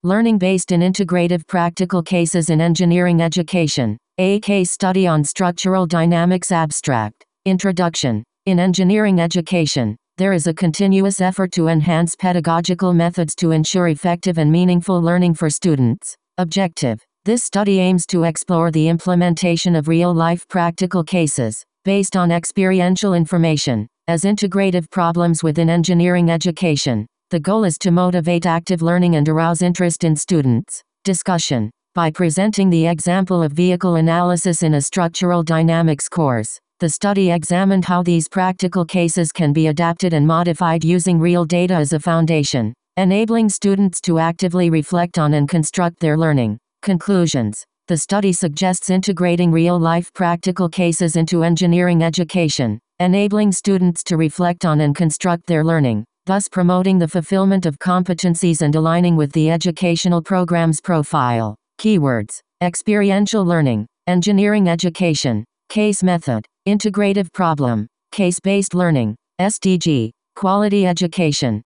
Learning based in integrative practical cases in engineering education. A case study on structural dynamics abstract. Introduction. In engineering education, there is a continuous effort to enhance pedagogical methods to ensure effective and meaningful learning for students. Objective. This study aims to explore the implementation of real-life practical cases, based on experiential information, as integrative problems within engineering education. The goal is to motivate active learning and arouse interest in students. Discussion. By presenting the example of vehicle analysis in a structural dynamics course, the study examined how these practical cases can be adapted and modified using real data as a foundation, enabling students to actively reflect on and construct their learning. Conclusions. The study suggests integrating real-life practical cases into engineering education, enabling students to reflect on and construct their learning, thus promoting the fulfillment of competencies and aligning with the educational program's profile. Keywords. Experiential learning, engineering education, case method, integrative problem, case-based learning, SDG, quality education.